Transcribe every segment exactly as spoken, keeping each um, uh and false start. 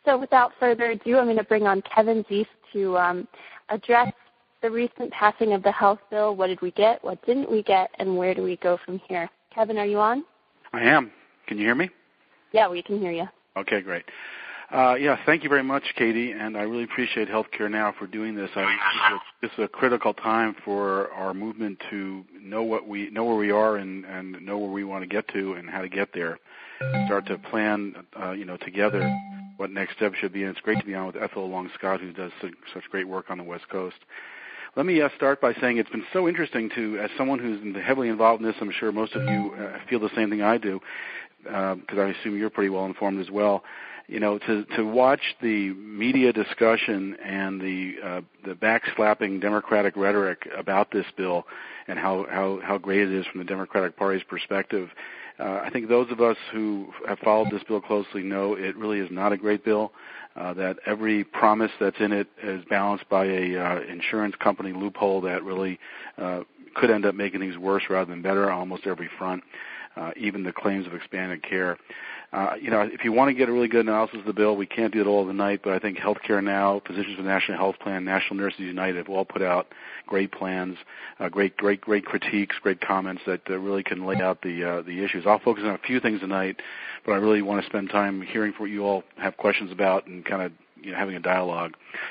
So without further ado, I'm going to bring on Kevin Zeese to um, address the recent passing of the health bill. What did we get? What didn't we get? And where do we go from here? Kevin, are you on? I am. Can you hear me? Yeah, we can hear you. Okay, great. Uh, yeah, thank you very much, Katie, and I really appreciate Healthcare Now for doing this. I, this, is a, this is a critical time for our movement to know what we know where we are and, and know where we want to get to and how to get there. Start to plan, uh, you know, together what next steps should be. And it's great to be on with Ethel Long-Scott, who does such, such great work on the West Coast. Let me uh, start by saying it's been so interesting to, as someone who's heavily involved in this, I'm sure most of you uh, feel the same thing I do, because uh, I assume you're pretty well informed as well. You know, to to watch the media discussion and the uh, the backslapping Democratic rhetoric about this bill and how, how, how great it is from the Democratic Party's perspective, uh, I think those of us who have followed this bill closely know it really is not a great bill, uh, that every promise that's in it is balanced by a uh, insurance company loophole that really uh, could end up making things worse rather than better on almost every front, uh, even the claims of expanded care. Uh, you know, if you want to get a really good analysis of the bill, we can't do it all tonight, but I think Healthcare Now, Physicians for the National Health Plan, National Nurses United have all put out great plans, uh, great, great, great critiques, great comments that uh, really can lay out the uh, the issues. I'll focus on a few things tonight, but I really want to spend time hearing what you all have questions about and kind of, you know, having a dialogue.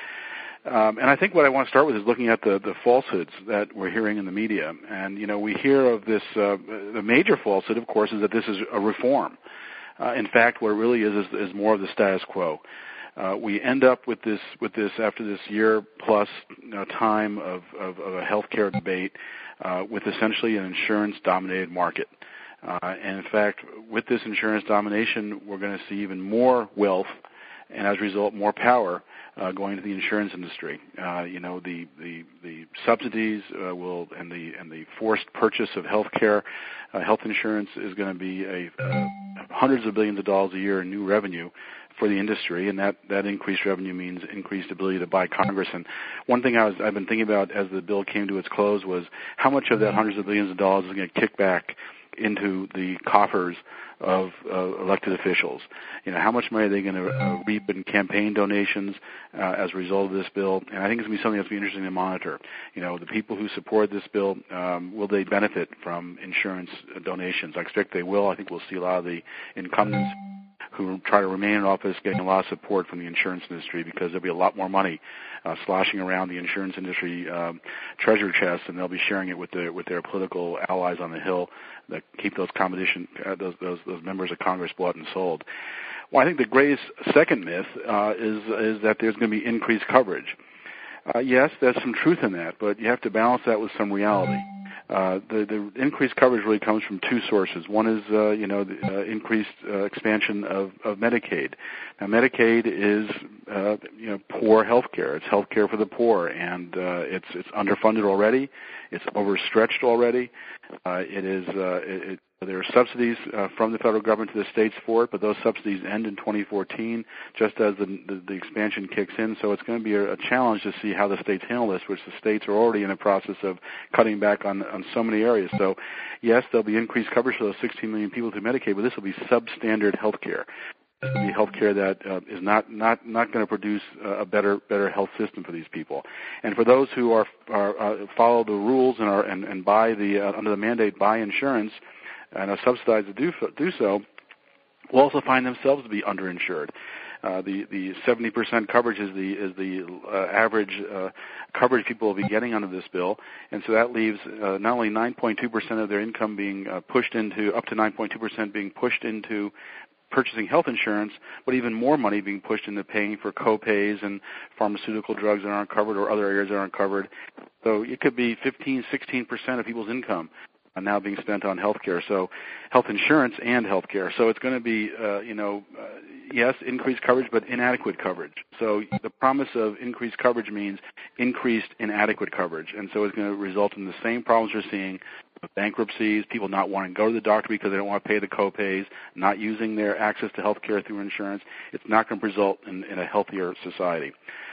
Um, and I think what I want to start with is looking at the, the falsehoods that we're hearing in the media. And, you know, we hear of this, uh, the major falsehood, of course, is that this is a reform. Uh, in fact, what it really is is, is more of the status quo. Uh, we end up with this with this after this year plus you know, time of, of, of a healthcare debate uh, with essentially an insurance-dominated market. Uh, and in fact, with this insurance domination, we're going to see even more wealth and, as a result, more power uh, going to the insurance industry. Uh, you know, the the, the subsidies uh, will and the and the forced purchase of health care, uh, health insurance is going to be a uh, hundreds of billions of dollars a year in new revenue for the industry, and that, that increased revenue means increased ability to buy Congress. And one thing I was, I've been thinking about as the bill came to its close was how much of that hundreds of billions of dollars is going to kick back into the coffers of uh, elected officials. You know, how much money are they going to uh, reap in campaign donations uh, as a result of this bill? And I think it's going to be something that's going to be interesting to monitor. You know, the people who support this bill, um, will they benefit from insurance donations? I expect they will. I think we'll see a lot of the incumbents who try to remain in office getting a lot of support from the insurance industry because there'll be a lot more money uh, sloshing around the insurance industry um, treasure chest, and they'll be sharing it with their with their political allies on the Hill that keep those competition uh, those, those those members of Congress bought and sold. Well, I think the greatest second myth uh, is is that there's going to be increased coverage. Uh, yes, there's some truth in that, but you have to balance that with some reality. Uh, the, the increased coverage really comes from two sources. One is, uh, you know, the uh, increased uh, expansion of, of Medicaid. Now, Medicaid is, uh, you know, poor health care. It's health care for the poor, and uh, it's it's underfunded already. It's overstretched already. Uh, it is. Uh, it, it, there are subsidies uh, from the federal government to the states for it, but those subsidies end in twenty fourteen, just as the, the, the expansion kicks in. So it's going to be a, a challenge to see how the states handle this, which the states are already in the process of cutting back on, on so many areas. So, yes, there'll be increased coverage for those sixteen million people through Medicaid, but this will be substandard health care. This will be health care that uh, is not, not, not going to produce uh, a better better health system for these people. And for those who are, are uh, follow the rules and are and, and buy the uh, under the mandate buy insurance and are subsidized to do do so, will also find themselves to be underinsured. Uh, the the seventy percent coverage is the is the uh, average uh, coverage people will be getting under this bill, and so that leaves uh, not only nine point two percent of their income being uh, pushed into up to nine point two percent being pushed into purchasing health insurance, but even more money being pushed into paying for co-pays and pharmaceutical drugs that aren't covered or other areas that aren't covered. So it could be fifteen, sixteen percent of people's income are now being spent on health care, so health insurance and health care. So it's going to be, uh, you know, uh, yes, increased coverage, but inadequate coverage. So the promise of increased coverage means increased inadequate coverage, and so it's going to result in the same problems we're seeing: bankruptcies, people not wanting to go to the doctor because they don't want to pay the co-pays, not using their access to health care through insurance. It's not going to result in, in a healthier society.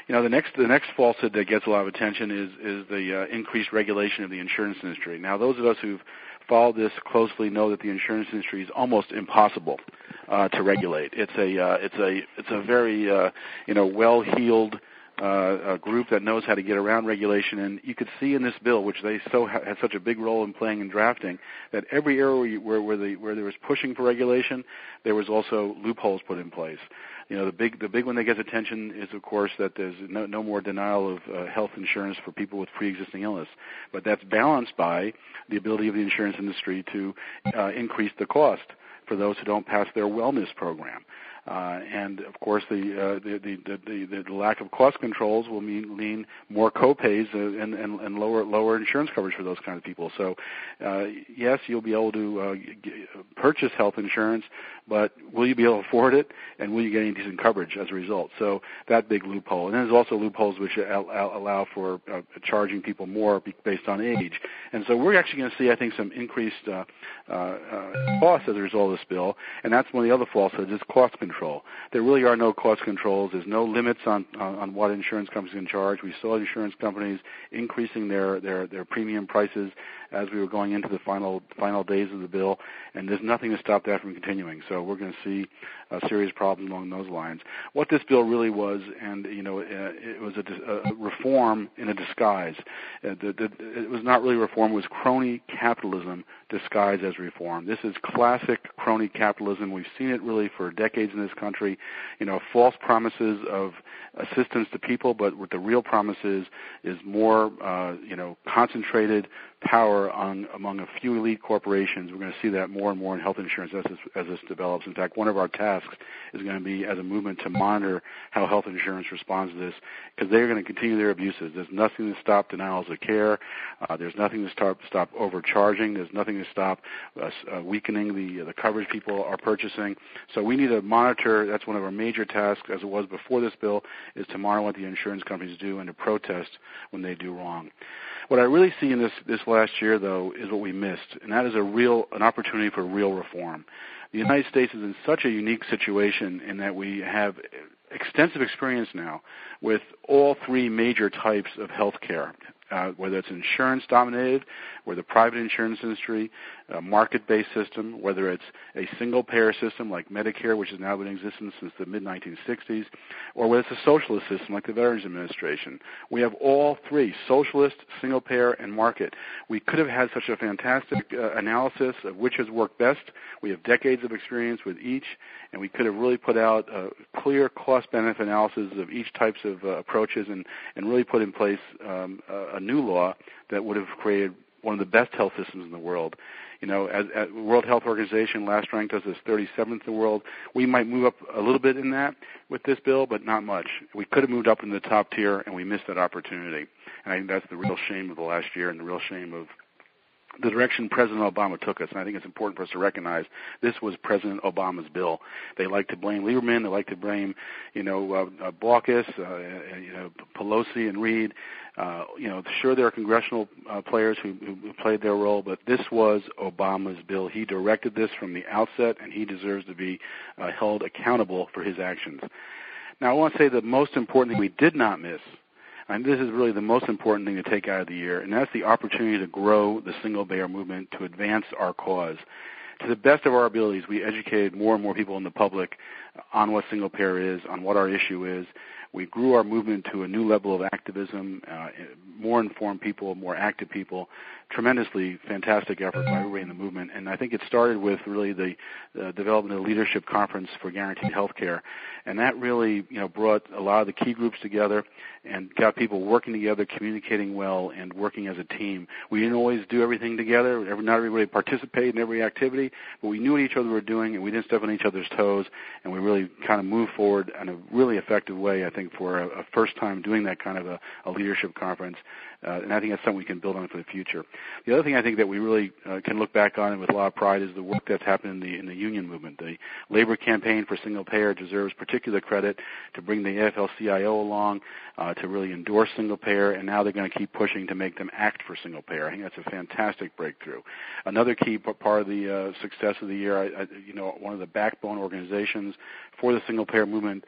You know, the next the next falsehood that gets a lot of attention is is the uh, increased regulation of the insurance industry. Now, those of us who've followed this closely know that the insurance industry is almost impossible uh, to regulate. It's a uh, it's a it's a very uh, you know well-heeled uh, a group that knows how to get around regulation, and you could see in this bill, which they so ha- had such a big role in playing and drafting, that every area where you, where where, the, where there was pushing for regulation, there was also loopholes put in place. You know, the big the big one that gets attention is, of course, that there's no, no more denial of uh, health insurance for people with pre-existing illness. But that's balanced by the ability of the insurance industry to uh, increase the cost for those who don't pass their wellness program. Uh, and of course, the, uh, the, the, the the lack of cost controls will mean, mean more co-pays uh, and, and, and lower lower insurance coverage for those kind of people. So, uh, yes, you'll be able to uh, g- purchase health insurance, but will you be able to afford it, and will you get any decent coverage as a result? So that big loophole. And then there's also loopholes which allow for uh, charging people more based on age. And so we're actually going to see, I think, some increased uh, uh, uh, costs as a result of this bill, and that's one of the other falsehoods is cost control. There really are no cost controls. There's no limits on, on, on what insurance companies can charge. We saw insurance companies increasing their, their, their premium prices as we were going into the final final days of the bill, and there's nothing to stop that from continuing. So we're going to see a serious problem along those lines. What this bill really was, and you know, uh, it was a, a reform in a disguise. Uh, the, the, it was not really reform; it was crony capitalism disguised as reform. This is classic crony capitalism. We've seen it really for decades in this country. You know, false promises of assistance to people, but what the real promise is is more, uh, you know, concentrated power on among a few elite corporations. We're going to see that more and more in health insurance as this, as this develops. In fact, one of our tasks is going to be, as a movement, to monitor how health insurance responds to this, because they're going to continue their abuses. There's nothing to stop denials of care. Uh, there's nothing to stop, stop overcharging. There's nothing to stop uh, uh, weakening the the coverage people are purchasing. So we need to monitor. That's one of our major tasks, as it was before this bill, is to monitor what the insurance companies do and to protest when they do wrong. What I really see in this, this last year, though, is what we missed, and that is a real an opportunity for real reform. The United States is in such a unique situation in that we have extensive experience now with all three major types of health care, uh, whether it's insurance-dominated, or the private insurance industry, a market-based system, whether it's a single-payer system like Medicare, which has now been in existence since the mid nineteen sixties, or whether it's a socialist system like the Veterans Administration. We have all three, socialist, single-payer, and market. We could have had such a fantastic uh, analysis of which has worked best. We have decades of experience with each, and we could have really put out a clear cost-benefit analysis of each types of uh, approaches and, and really put in place um, a, a new law that would have created one of the best health systems in the world. You know, as, as World Health Organization last ranked us as thirty-seventh in the world. We might move up a little bit in that with this bill, but not much. We could have moved up in the top tier, and we missed that opportunity. And I think that's the real shame of the last year and the real shame of the direction President Obama took us. And I think it's important for us to recognize this was President Obama's bill. They like to blame Lieberman. They like to blame, you know, uh, uh, Baucus, uh, you know, Pelosi and Reid. Uh, you know, sure, there are congressional uh, players who, who played their role, but this was Obama's bill. He directed this from the outset, and he deserves to be uh, held accountable for his actions. Now, I want to say the most important thing we did not miss, and this is really the most important thing to take out of the year, and that's the opportunity to grow the single-payer movement to advance our cause. To the best of our abilities, we educated more and more people in the public on what single-payer is, on what our issue is. We grew our movement to a new level of activism, uh, more informed people, more active people. Tremendously fantastic effort by everybody in the movement. And I think it started with really the uh, development of the Leadership Conference for Guaranteed Health Care. And that really, you know, brought a lot of the key groups together and got people working together, communicating well, and working as a team. We didn't always do everything together. Not everybody participated in every activity, but we knew what each other were doing, and we didn't step on each other's toes, and we really kind of moved forward in a really effective way, I think, for a, a first time doing that kind of a, a leadership conference. Uh, and I think that's something we can build on for the future. The other thing I think that we really uh, can look back on with a lot of pride is the work that's happened in the in the union movement. The labor campaign for single payer deserves particular credit to bring the A F L C I O along, uh, to really endorse single payer, and now they're going to keep pushing to make them act for single payer. I think that's a fantastic breakthrough. Another key part of the uh, success of the year, I, I, you know, one of the backbone organizations for the single payer movement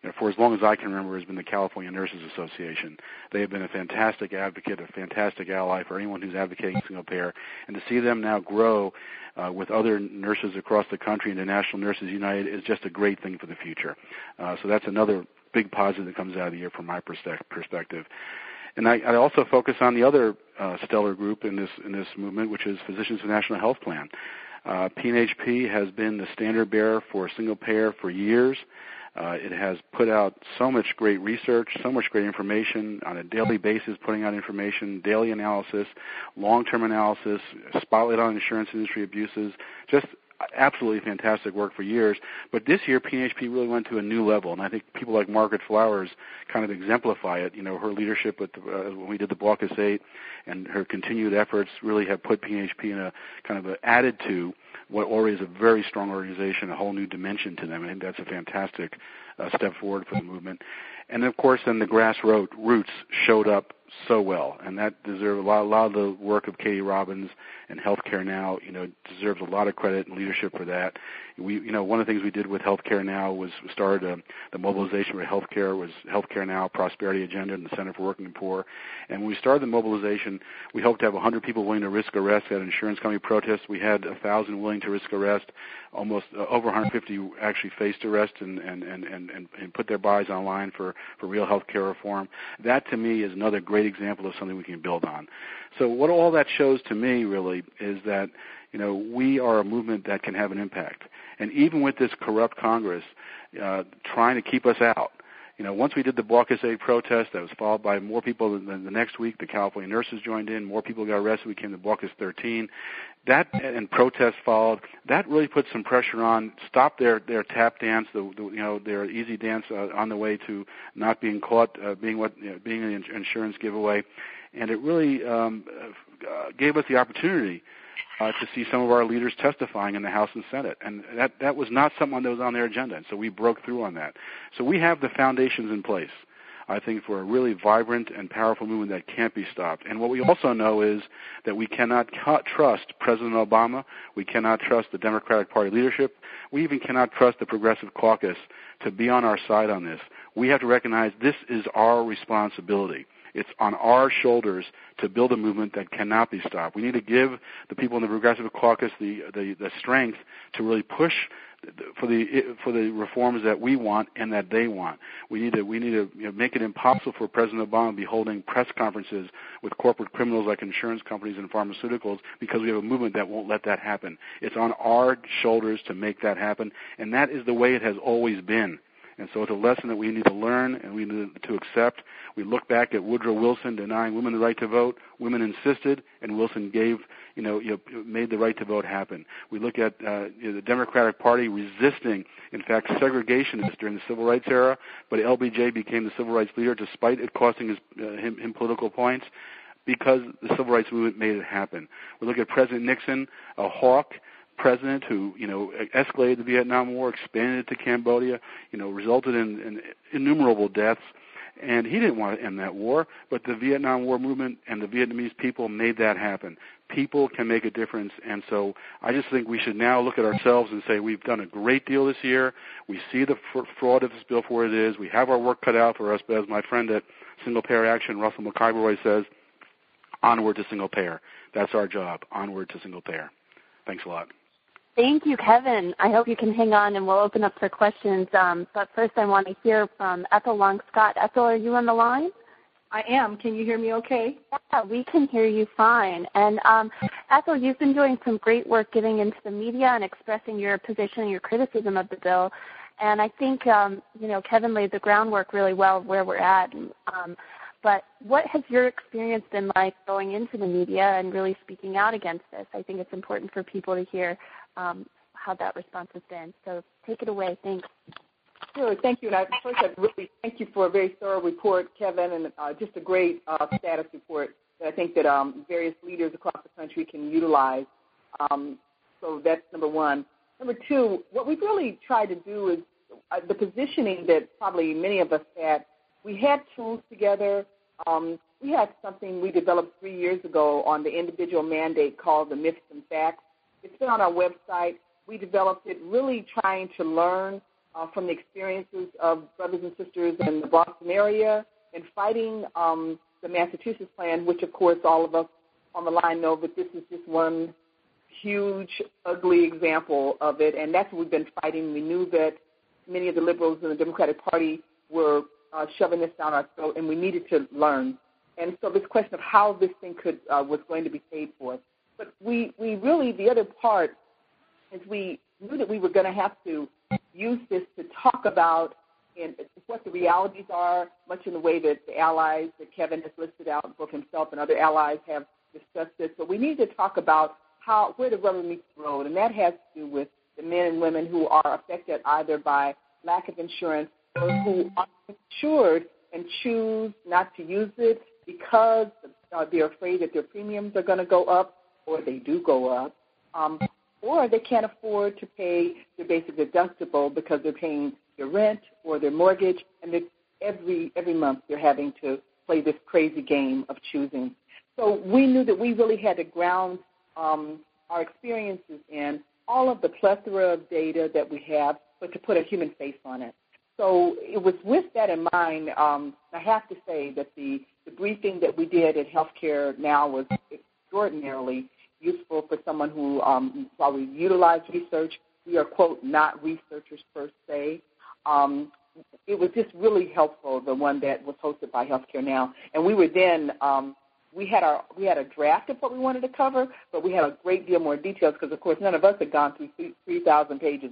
you know, for as long as I can remember, has been the California Nurses Association. They have been a fantastic advocate, a fantastic ally for anyone who's advocating single payer, and to see them now grow uh, with other nurses across the country and the National Nurses United is just a great thing for the future. Uh, so that's another big positive that comes out of the year from my perspective. And I, I also focus on the other uh, stellar group in this in this movement, which is Physicians for National Health Plan. Uh, P N H P has been the standard bearer for single payer for years. Uh, it has put out so much great research, so much great information on a daily basis, putting out information, daily analysis, long-term analysis, spotlight on insurance industry abuses, just absolutely fantastic work for years. But this year, P N H P really went to a new level, and I think people like Margaret Flowers kind of exemplify it. You know, her leadership with the, uh, when we did the Baucus eight and her continued efforts really have put P N H P in a kind of a, added to what already is a very strong organization, a whole new dimension to them. I think that's a fantastic uh, step forward for the movement. And, of course, then the grassroots showed up so well, and that deserves a lot, a lot of the work of Katie Robbins and Healthcare Now, you know, deserves a lot of credit and leadership for that. We, you know, one of the things we did with Healthcare Now was we started a, the mobilization for healthcare was Healthcare Now, Prosperity Agenda, and the Center for Working and Poor. And when we started the mobilization, we hoped to have one hundred people willing to risk arrest at insurance company protests. We had one thousand willing to risk arrest. Almost uh, over one hundred fifty actually faced arrest and, and, and, and, and put their bodies online for, for real health care reform. That, to me, is another great example of something we can build on. So what all that shows to me, really, is that, you know, we are a movement that can have an impact. And even with this corrupt Congress uh, trying to keep us out, you know, once we did the Baucus eight protest, that was followed by more people than the next week. The California nurses joined in. More people got arrested. We came to Baucus thirteen. That and protests followed. That really put some pressure on. Stop their, their tap dance, the, the you know their easy dance uh, on the way to not being caught, uh, being what you know, being an insurance giveaway, and it really um, uh, gave us the opportunity Uh, to see some of our leaders testifying in the House and Senate. And that, that was not something that was on their agenda, and so we broke through on that. So we have the foundations in place, I think, for a really vibrant and powerful movement that can't be stopped. And what we also know is that we cannot cu- trust President Obama. We cannot trust the Democratic Party leadership. We even cannot trust the Progressive Caucus to be on our side on this. We have to recognize this is our responsibility. It's on our shoulders to build a movement that cannot be stopped. We need to give the people in the Progressive Caucus the, the, the strength to really push for the for the reforms that we want and that they want. We need to we need to you know, make it impossible for President Obama to be holding press conferences with corporate criminals like insurance companies and pharmaceuticals, because we have a movement that won't let that happen. It's on our shoulders to make that happen, and that is the way it has always been. And so it's a lesson that we need to learn and we need to accept. We look back at Woodrow Wilson denying women the right to vote. Women insisted, and Wilson gave, you know, you know made the right to vote happen. We look at uh, you know, the Democratic Party resisting, in fact, segregationists during the Civil Rights era, but L B J became the civil rights leader despite it costing his, uh, him, him political points, because the Civil Rights Movement made it happen. We look at President Nixon, a hawk president who, you know, escalated the Vietnam War, expanded it to Cambodia, you know, resulted in, in innumerable deaths. And he didn't want to end that war, but the Vietnam War movement and the Vietnamese people made that happen. People can make a difference, and so I just think we should now look at ourselves and say we've done a great deal this year. We see the fraud of this bill for what it is. We have our work cut out for us, but as my friend at Single Payer Action, Russell McIvory, says, onward to single payer. That's our job, onward to single payer. Thanks a lot. Thank you, Kevin. I hope you can hang on, and we'll open up for questions. Um, but first I want to hear from Ethel Long-Scott. Ethel, are you on the line? I am. Can you hear me okay? Yeah, we can hear you fine. And um, Ethel, you've been doing some great work getting into the media and expressing your position, your criticism of the bill. And I think, um, you know, Kevin laid the groundwork really well of where we're at. Um, but what has your experience been like going into the media and really speaking out against this? I think it's important for people to hear um, how that response has been. So take it away. Thanks. Sure. Thank you. And I, first, I really thank you for a very thorough report, Kevin, and uh, just a great uh, status report that I think that um, various leaders across the country can utilize. Um, so that's number one. Number two, what we've really tried to do is uh, the positioning that probably many of us had. We had tools together. Um, we had something we developed three years ago on the individual mandate called the Myths and Facts. It's been on our website. We developed it really trying to learn uh, from the experiences of brothers and sisters in the Boston area and fighting um, the Massachusetts plan, which, of course, all of us on the line know that this is just one huge, ugly example of it, and that's what we've been fighting. We knew that many of the liberals in the Democratic Party were uh, shoving this down our throat, and we needed to learn. And so this question of how this thing could uh, was going to be paid for. But we, we really, the other part is we knew that we were going to have to use this to talk about in what the realities are, much in the way that the allies that Kevin has listed out, both himself and other allies have discussed this. But we need to talk about how where the rubber meets the road, and that has to do with the men and women who are affected either by lack of insurance or who are insured and choose not to use it because uh, they're afraid that their premiums are going to go up, or they do go up, um, or they can't afford to pay their basic deductible because they're paying their rent or their mortgage, and every every month they're having to play this crazy game of choosing. So we knew that we really had to ground um, our experiences in all of the plethora of data that we have, but to put a human face on it. So it was with that in mind, um, I have to say that the, the briefing that we did at Healthcare Now was extraordinarily useful for someone who, um, while we utilize research, we are, quote, not researchers per se. Um, it was just really helpful, the one that was hosted by Healthcare Now. And we were then, um, we had our we had a draft of what we wanted to cover, but we had a great deal more details because, of course, none of us had gone through three thousand pages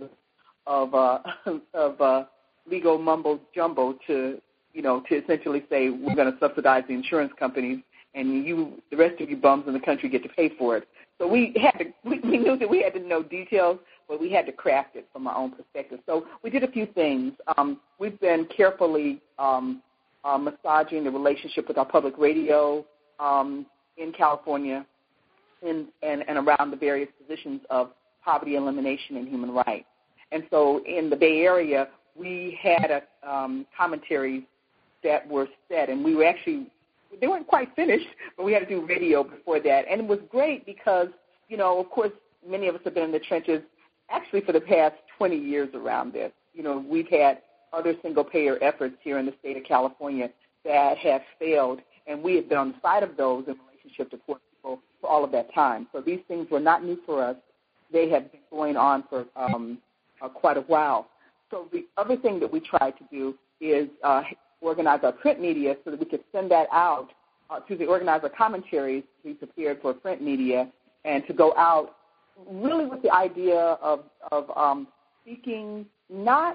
of uh, of uh, legal mumbo jumbo to, you know, to essentially say we're going to subsidize the insurance companies and you, the rest of you bums in the country, get to pay for it. So we had to, we, we knew that we had to know details, but we had to craft it from our own perspective. So we did a few things. Um, we've been carefully um, uh, massaging the relationship with our public radio um, in California and, and, and around the various positions of poverty elimination and human rights. And so in the Bay Area, we had a, um, commentaries that were set, and we were actually, they weren't quite finished, but we had to do radio before that. And it was great because, you know, of course, many of us have been in the trenches actually for the past twenty years around this. You know, we've had other single-payer efforts here in the state of California that have failed, and we have been on the side of those in relationship to poor people for all of that time. So these things were not new for us. They have been going on for um, uh, quite a while. So the other thing that we tried to do is uh, organize our print media so that we could send that out, uh, to the organize our commentaries to be prepared for print media and to go out really with the idea of, of um, speaking not,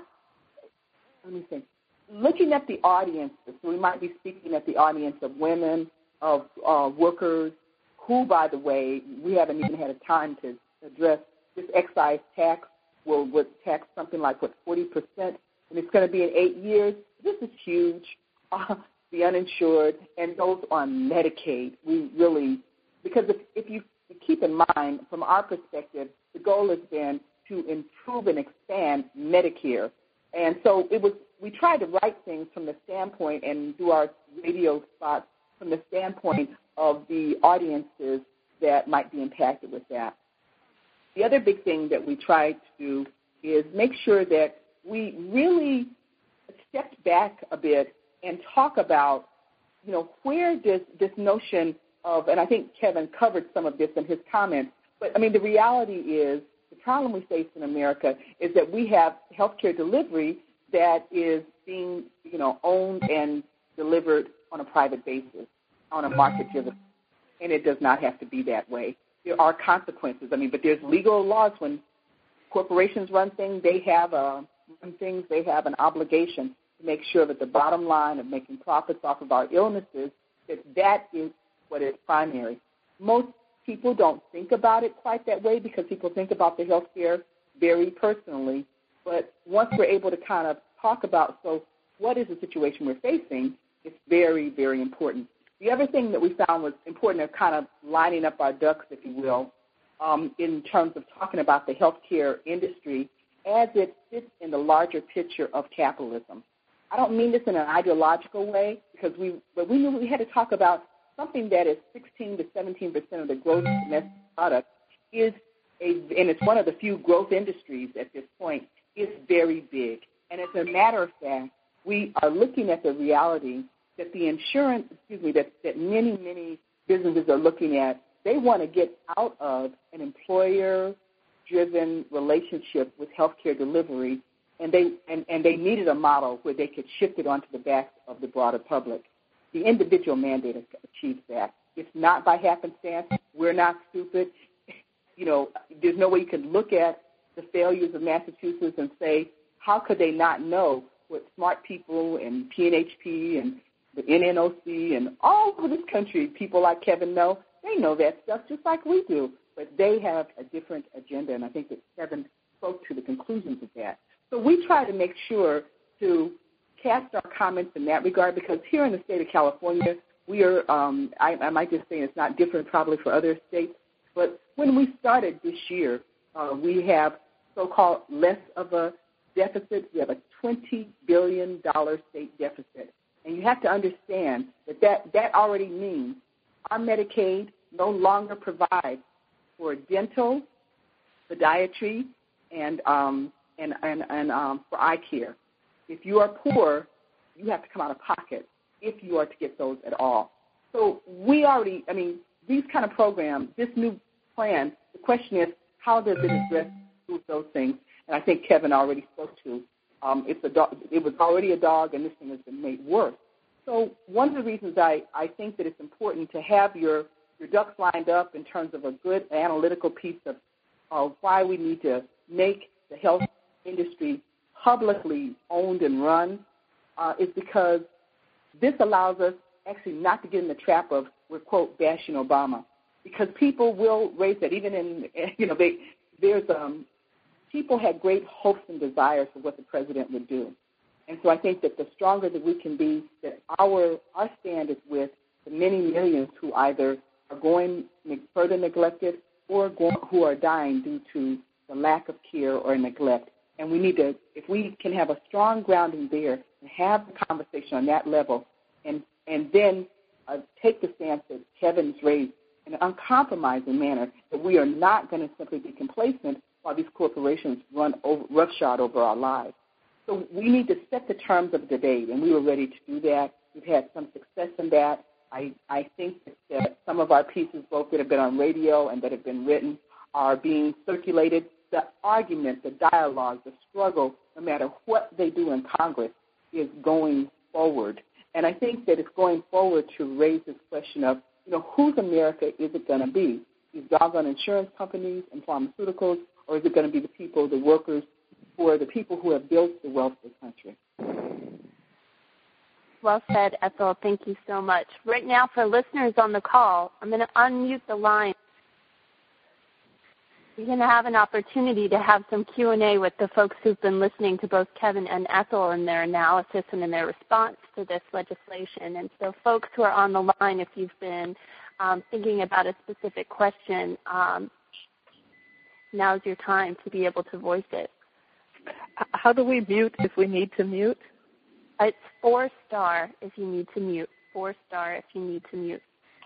let me think, looking at the audiences. So we might be speaking at the audience of women, of uh, workers, who, by the way, we haven't even had a time to address this excise tax will would tax something like, what, forty percent, and it's going to be in eight years. This is huge. Uh, the uninsured and those on Medicaid, we really, because if, if you keep in mind, from our perspective, the goal has been to improve and expand Medicare. And so it was, we tried to write things from the standpoint and do our radio spots from the standpoint of the audiences that might be impacted with that. The other big thing that we tried to do is make sure that we really stepped back a bit and talk about, you know, where does this notion of, and I think Kevin covered some of this in his comments, but, I mean, the reality is the problem we face in America is that we have healthcare delivery that is being, you know, owned and delivered on a private basis, on a market-driven, and it does not have to be that way. There are consequences. I mean, but there's legal laws when corporations run things. They have a, run things. They have an obligation to make sure that the bottom line of making profits off of our illnesses, that that is what is primary. Most people don't think about it quite that way because people think about the health care very personally. But once we're able to kind of talk about, so what is the situation we're facing, it's very, very important. The other thing that we found was important of kind of lining up our ducks, if you will, um, in terms of talking about the healthcare industry as it fits in the larger picture of capitalism. I don't mean this in an ideological way, because we, but we knew we had to talk about something that is sixteen to seventeen percent of the gross domestic product is a, and it's one of the few growth industries at this point, is very big. And as a matter of fact, we are looking at the reality that the insurance, excuse me, that, that many, many businesses are looking at. They want to get out of an employer-driven relationship with healthcare delivery, and they and, and they needed a model where they could shift it onto the back of the broader public. The individual mandate achieves that. It's not by happenstance. We're not stupid. You know, there's no way you can look at the failures of Massachusetts and say, how could they not know what smart people and P N H P and the N N O C and all over this country, people like Kevin know? They know that stuff just like we do, but they have a different agenda, and I think that Kevin spoke to the conclusions of that. So we try to make sure to cast our comments in that regard, because here in the state of California, we are, um, I, I might just say it's not different probably for other states, but when we started this year, uh, we have so-called less of a deficit. We have a twenty billion dollars state deficit. And you have to understand that that, that already means our Medicaid no longer provides for dental, podiatry, and um, and and, and um, for eye care. If you are poor, you have to come out of pocket if you are to get those at all. So we already, I mean, these kind of programs, this new plan, the question is, how does it address those things? And I think Kevin already spoke to. Um, it's a dog, it was already a dog, and this thing has been made worse. So one of the reasons I, I think that it's important to have your, your ducks lined up in terms of a good analytical piece of, of why we need to make the health industry publicly owned and run uh, is because this allows us actually not to get in the trap of, we're, quote, bashing Obama. Because people will raise that. Even in, you know, they, there's, um, people had great hopes and desires for what the president would do. And so I think that the stronger that we can be, that our our stand is with the many millions who either are going further neglected or go, who are dying due to the lack of care or neglect. And we need to, if we can have a strong grounding there and have the conversation on that level, and and then uh, take the stance that Kevin's raised in an uncompromising manner, that we are not going to simply be complacent while these corporations run over, roughshod over our lives. So we need to set the terms of the debate, and we were ready to do that. We've had some success in that. I, I think that some of our pieces, both that have been on radio and that have been written, are being circulated. The argument, the dialogue, the struggle, no matter what they do in Congress, is going forward. And I think that it's going forward to raise this question of, you know, whose America is it going to be? These doggone insurance companies and pharmaceuticals, or is it going to be the people, the workers, who are the people who have built the wealth of the country? Well said, Ethel. Thank you so much. Right now, for listeners on the call, I'm going to unmute the line. You're going to have an opportunity to have some Q and A with the folks who've been listening to both Kevin and Ethel in their analysis and in their response to this legislation. And so folks who are on the line, if you've been um, thinking about a specific question, um, now's your time to be able to voice it. How do we mute if we need to mute? It's four star if you need to mute. Four star if you need to mute.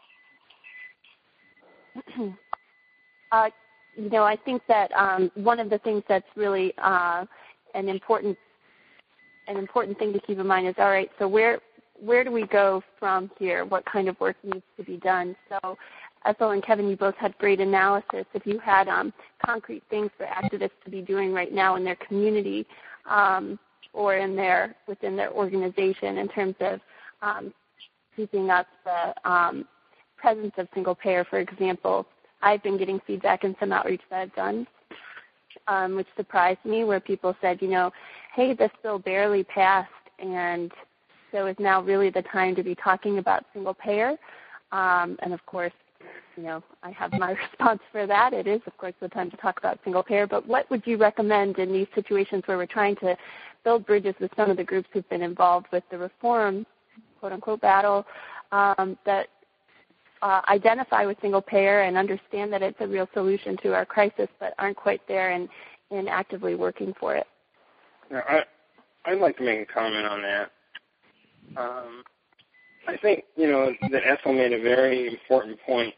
uh, you know, I think that um, one of the things that's really uh, an important an important thing to keep in mind is, all right, so where where do we go from here? What kind of work needs to be done? So Ethel and Kevin, you both had great analysis. If you had um, concrete things for activists to be doing right now in their community um, or in their within their organization in terms of um, keeping up the um, presence of single payer, for example, I've been getting feedback in some outreach that I've done, um, which surprised me, where people said, you know, hey, this bill barely passed, and so is now really the time to be talking about single payer. Um, and of course, you know, I have my response for that. It is, of course, the time to talk about single payer. But what would you recommend in these situations where we're trying to build bridges with some of the groups who've been involved with the reform, quote-unquote, battle, um, that uh, identify with single payer and understand that it's a real solution to our crisis, but aren't quite there and, and actively working for it? Now, I, I'd like to make a comment on that. Um, I think, you know, that Ethel made a very important point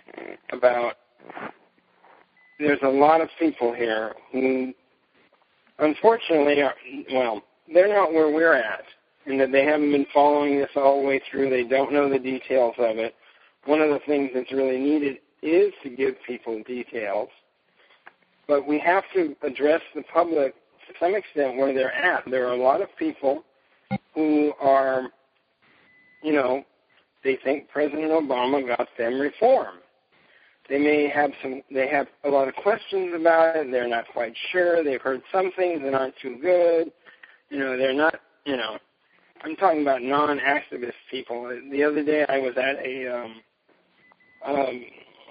about there's a lot of people here who unfortunately, are, well, they're not where we're at, in that they haven't been following this all the way through. They don't know the details of it. One of the things that's really needed is to give people details, but we have to address the public to some extent where they're at. There are a lot of people who are, you know, they think President Obama got them reform. They may have some, they have a lot of questions about it. They're not quite sure. They've heard some things that aren't too good. You know, they're not, you know, I'm talking about non-activist people. The other day I was at a, um, um,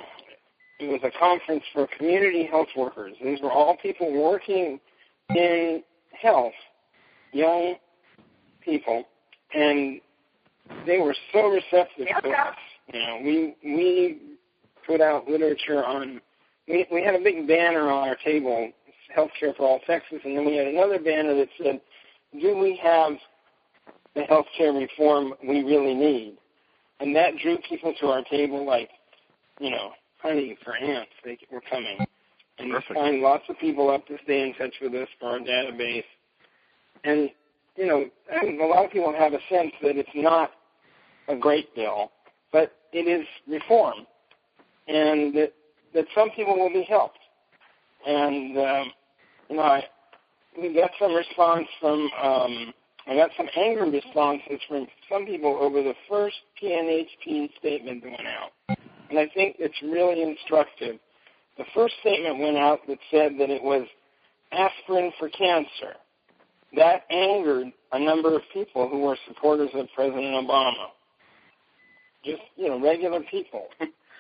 it was a conference for community health workers. These were all people working in health, young people, and they were so receptive to us. You know, we we put out literature on. We we had a big banner on our table, Healthcare for All Texas, and then we had another banner that said, "Do we have the healthcare reform we really need?" And that drew people to our table like, you know, honey for ants. They were coming, and we signed lots of people up to stay in touch with us for our database. And you know, and a lot of people have a sense that it's not a great bill, but it is reform, and that, that some people will be helped. And, um, you know, I, we got some response from, um, I got some angry responses from some people over the first P N H P statement that went out. And I think it's really instructive. The first statement went out that said that it was aspirin for cancer. That angered a number of people who were supporters of President Obama. Just, you know, regular people.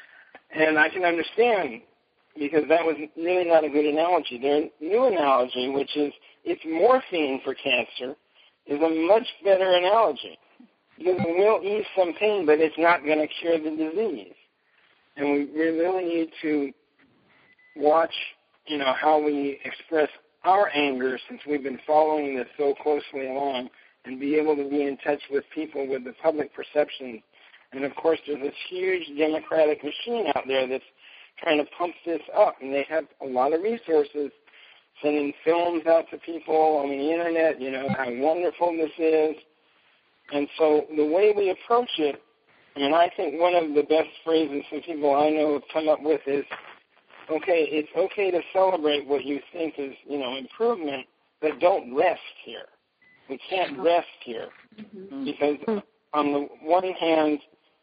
And I can understand, because that was really not a good analogy. Their new analogy, which is it's morphine for cancer, is a much better analogy. Because it will ease some pain, but it's not going to cure the disease. And we really need to watch, you know, how we express our anger, since we've been following this so closely along, and be able to be in touch with people with the public perception. And, of course, there's this huge democratic machine out there that's trying to pump this up, and they have a lot of resources, sending films out to people on the Internet, you know, how wonderful this is. And so the way we approach it, and I think one of the best phrases that people I know have come up with is, okay, it's okay to celebrate what you think is, you know, improvement, but don't rest here. We can't rest here. Mm-hmm. Because on the one hand,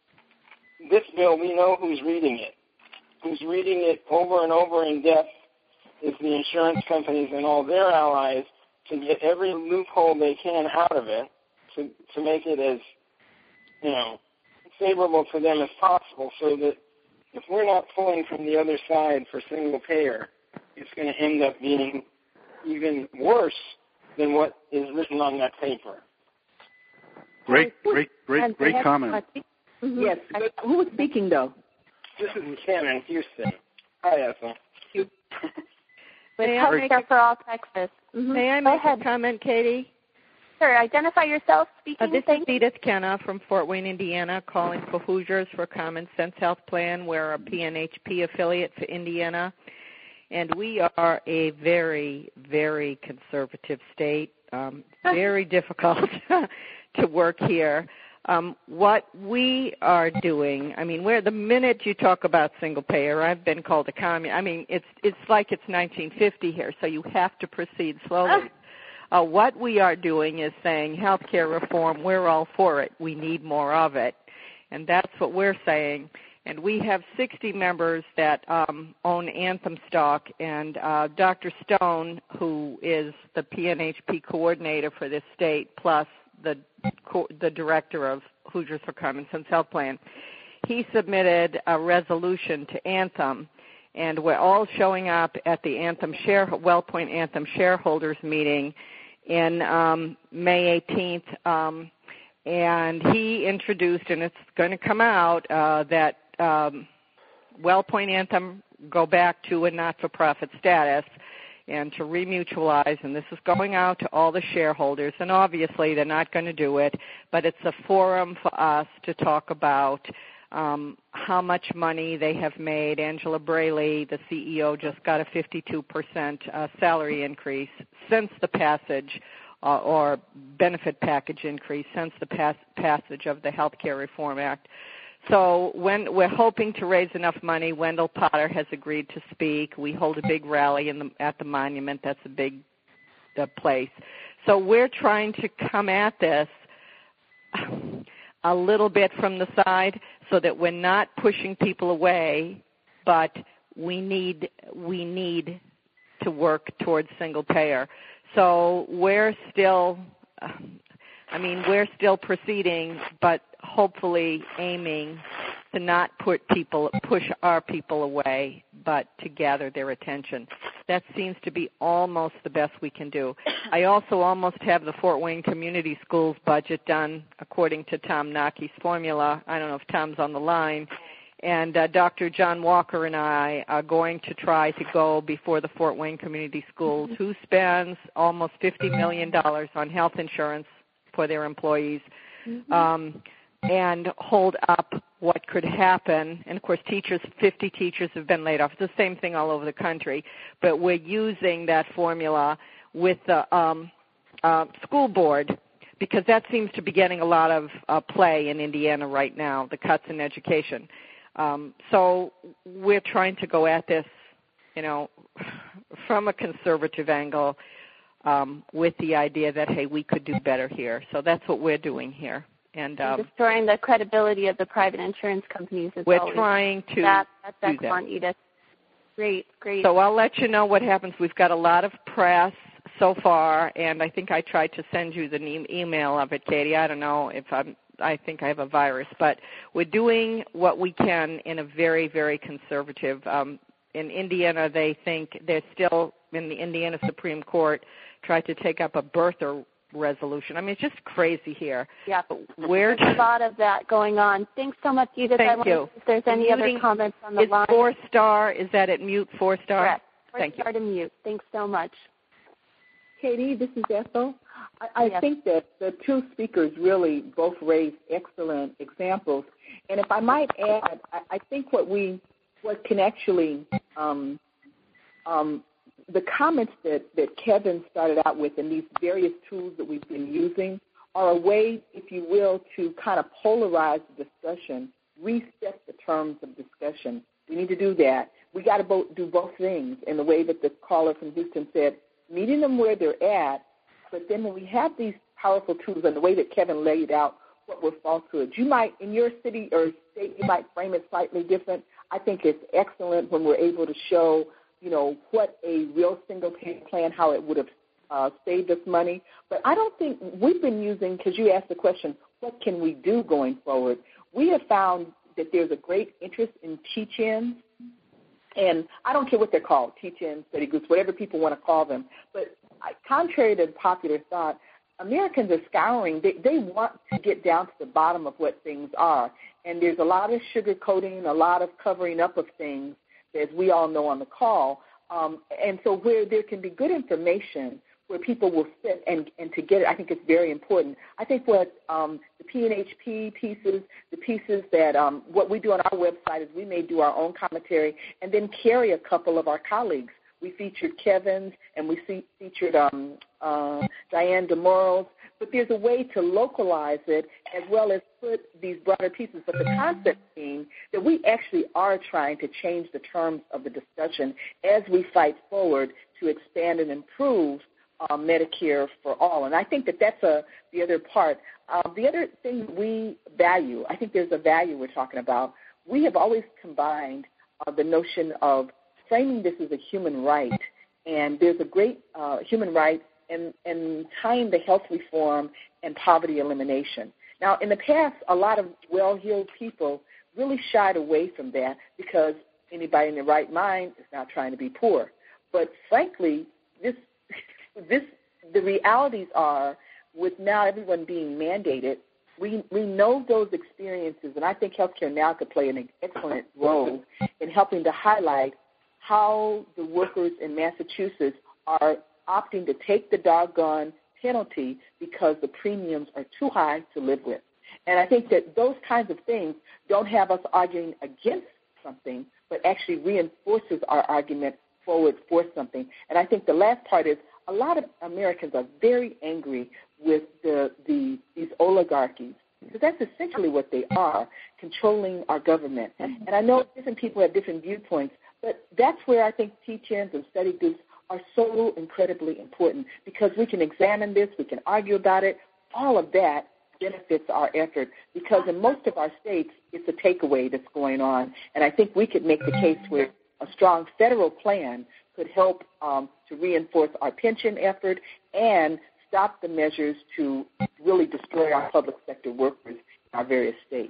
this bill, we know who's reading it. Who's reading it over and over in depth is the insurance companies and all their allies to get every loophole they can out of it to, to make it as, you know, favorable to them as possible, so that if we're not pulling from the other side for single payer, it's going to end up being even worse than what is written on that paper. Great, great, great, great comment. Mm-hmm. Yes. Who was speaking, though? This is Ken in Houston. Hi, Ethel. With Healthcare for All Texas. Mm-hmm. May I make a comment, Katie? Sure. Identify yourself. Speaking. Uh, this is Edith Kenna from Fort Wayne, Indiana, calling for Hoosiers for Common Sense Health Plan. We're a P N H P affiliate for Indiana, and we are a very, very conservative state. Um, very difficult to work here. Um, what we are doing, I mean, where the minute you talk about single payer, I've been called a communist. I mean, it's it's like it's nineteen fifty here, so you have to proceed slowly. Uh, what we are doing is saying health care reform, we're all for it. We need more of it. And that's what we're saying. And we have sixty members that um, own Anthem stock. And uh, Doctor Stone, who is the P N H P coordinator for this state, plus the the director of Hoosiers for Common Sense Health Plan, he submitted a resolution to Anthem. And we're all showing up at the Anthem share, WellPoint Anthem shareholders meeting in um, May eighteenth. Um, and he introduced, and it's going to come out, uh, that um, WellPoint Anthem go back to a not-for-profit status and to remutualize. And this is going out to all the shareholders. And obviously they're not going to do it, but it's a forum for us to talk about um, how much money they have made. Angela Braley, the C E O, just got a fifty-two percent uh, salary increase since the passage uh, or benefit package increase since the pass- passage of the Health Care Reform Act. So when we're hoping to raise enough money, Wendell Potter has agreed to speak. We hold a big rally in the, at the monument. That's a big uh, place. So we're trying to come at this a little bit from the side so that we're not pushing people away, but we need we need to work towards single payer. So we're still, I mean, we're still proceeding, but hopefully aiming to not put people, push our people away, but to gather their attention. That seems to be almost the best we can do. I also almost have the Fort Wayne Community Schools budget done according to Tom Naki's formula. I don't know if Tom's on the line. And uh, Doctor John Walker and I are going to try to go before the Fort Wayne Community Schools, who spends almost fifty million dollars on health insurance for their employees, um, and hold up what could happen. And, of course, teachers, fifty teachers have been laid off. It's the same thing all over the country. But we're using that formula with the um, uh, school board because that seems to be getting a lot of uh, play in Indiana right now, the cuts in education. Um, so we're trying to go at this, you know, from a conservative angle um, with the idea that, hey, we could do better here. So that's what we're doing here. And um, destroying the credibility of the private insurance companies as well. We're trying to that, that's do excellent, that. Edith. Great, great. So I'll let you know what happens. We've got a lot of press so far, and I think I tried to send you the e- email of it, Katie. I don't know if I'm I think I have a virus, but we're doing what we can in a very, very conservative. Um, in Indiana, they think they're still in the Indiana Supreme Court tried to take up a birther resolution. I mean, it's just crazy here. Yeah, We're there's a lot of that going on. Thanks so much, Edith. Thank I wonder you. if there's any Muting other comments on the is line. Four star. Is that at mute? Four star. Correct. Four Thank star you. to mute. Thanks so much. Katie, this is Ethel. I, I yes. think that the two speakers really both raised excellent examples. And if I might add, I, I think what we, what can actually, um, um, the comments that, that Kevin started out with and these various tools that we've been using are a way, if you will, to kind of polarize the discussion, reset the terms of discussion. We need to do that. We got to bo- do both things in the way that the caller from Houston said, meeting them where they're at, but then when we have these powerful tools and the way that Kevin laid out what were falsehoods, you might, in your city or state, you might frame it slightly different. I think it's excellent when we're able to show, you know, what a real single-pay plan, how it would have uh, saved us money. But I don't think we've been using, because you asked the question, what can we do going forward? We have found that there's a great interest in teach-ins. And I don't care what they're called, teach-ins, study groups, whatever people want to call them. But contrary to popular thought, Americans are scouring. They, they want to get down to the bottom of what things are. And there's a lot of sugarcoating, a lot of covering up of things, as we all know on the call. Um, and so where there can be good information, where people will sit and, and to get it, I think it's very important. I think what um, the P N H P pieces, the pieces that um, what we do on our website is we may do our own commentary and then carry a couple of our colleagues. We featured Kevin's and we see, featured um, uh, Diane DeMorals, but there's a way to localize it as well as put these broader pieces. But the concept being that we actually are trying to change the terms of the discussion as we fight forward to expand and improve Uh, Medicare for all. And I think that that's a, the other part. Uh, the other thing we value, I think there's a value we're talking about. We have always combined uh, the notion of framing this as a human right, and there's a great uh, human right in, in tying the health reform and poverty elimination. Now, in the past, a lot of well-heeled people really shied away from that because anybody in their right mind is not trying to be poor. But frankly, this This, the realities are, with now everyone being mandated, we, we know those experiences, and I think Healthcare Now could play an excellent role in helping to highlight how the workers in Massachusetts are opting to take the doggone penalty because the premiums are too high to live with. And I think that those kinds of things don't have us arguing against something, but actually reinforces our argument forward for something. And I think the last part is a lot of Americans are very angry with the, the these oligarchies, because that's essentially what they are, controlling our government. And I know different people have different viewpoints, but that's where I think teach-ins and study groups are so incredibly important, because we can examine this, we can argue about it. All of that benefits our effort, because in most of our states, it's a takeaway that's going on. And I think we could make the case where a strong federal plan could help um, to reinforce our pension effort and stop the measures to really destroy our public sector workers in our various states.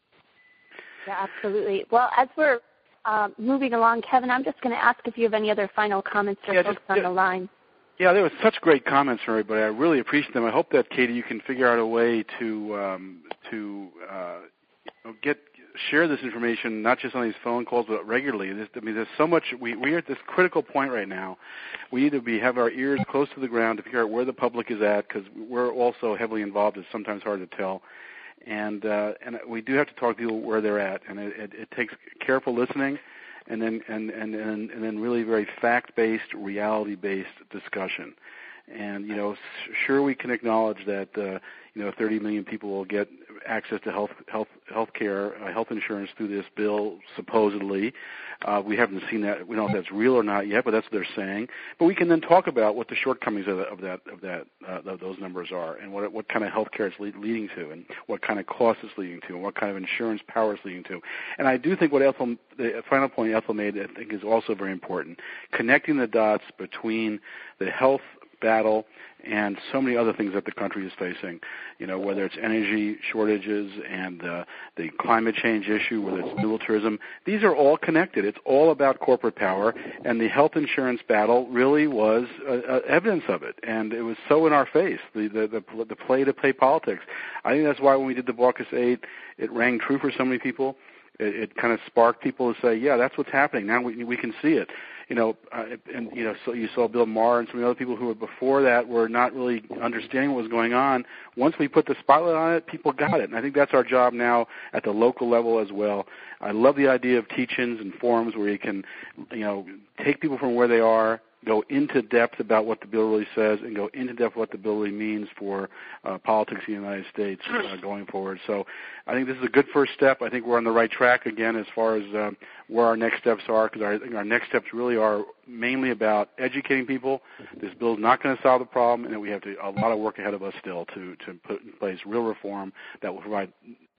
Yeah, absolutely. Well, as we're um, moving along, Kevin, I'm just going to ask if you have any other final comments for yeah, folks just, on yeah. the line. Yeah, there were such great comments from everybody. I really appreciate them. I hope that, Katie, you can figure out a way to um, to uh, get share this information, not just on these phone calls, but regularly. There's, I mean, there's so much. We, we're at this critical point right now. We need to be have our ears close to the ground to figure out where the public is at, because we're also heavily involved. It's sometimes hard to tell. And uh, and we do have to talk to people where they're at, and it, it, it takes careful listening, and then and, and, and, and then really very fact-based, reality-based discussion. And you know, sure, we can acknowledge that uh, you know thirty million people will get access to health health health care, uh, health insurance through this bill. Supposedly, uh, we haven't seen that. We don't know if that's real or not yet, but that's what they're saying. But we can then talk about what the shortcomings of, the, of that of that uh, of those numbers are, and what what kind of health care it's lead, leading to, and what kind of cost it's leading to, and what kind of insurance power it's leading to. And I do think what Ethel, the final point Ethel made, I think, is also very important: connecting the dots between the health battle and so many other things that the country is facing, you know, whether it's energy shortages and uh, the climate change issue, whether it's militarism. These are all connected. It's all about corporate power, and the health insurance battle really was uh, uh, evidence of it, and it was so in our face, the, the, the, the play-to-play politics. I think that's why when we did the Baucus eight, it rang true for so many people. It, it kind of sparked people to say, yeah, that's what's happening. Now we, we can see it. You know, uh, and you know, so you saw Bill Maher and some of the other people who were before that were not really understanding what was going on. Once we put the spotlight on it, people got it, and I think that's our job now at the local level as well. I love the idea of teach-ins and forums where you can, you know, take people from where they are, go into depth about what the bill really says, and go into depth what the bill really means for uh, politics in the United States uh, going forward. So I think this is a good first step. I think we're on the right track again as far as uh, where our next steps are, because I think our next steps really are mainly about educating people. This bill is not going to solve the problem, and that we have to, a lot of work ahead of us still to, to put in place real reform that will provide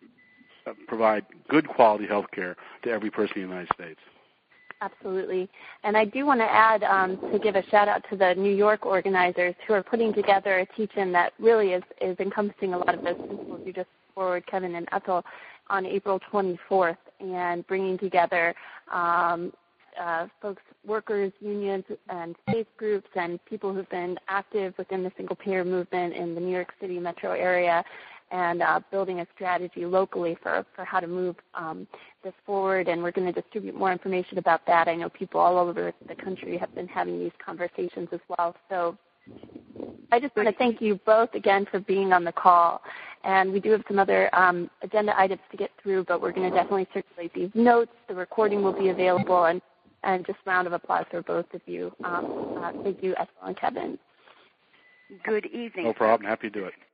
uh, provide good quality health care to every person in the United States. Absolutely. And I do want to add um, to give a shout out to the New York organizers who are putting together a teach-in that really is, is encompassing a lot of those principles you just forward, Kevin and Ethel, on April twenty-fourth, and bringing together um, uh, folks, workers, unions, and faith groups, and people who've been active within the single-payer movement in the New York City metro area, and uh, building a strategy locally for, for how to move um, this forward. And we're going to distribute more information about that. I know people all over the country have been having these conversations as well. So I just want to thank you both again for being on the call. And we do have some other um, agenda items to get through, but we're going to definitely circulate these notes. The recording will be available, and, and just a round of applause for both of you. Um, uh, thank you, Ethel and Kevin. Good evening. No problem. Happy to do it.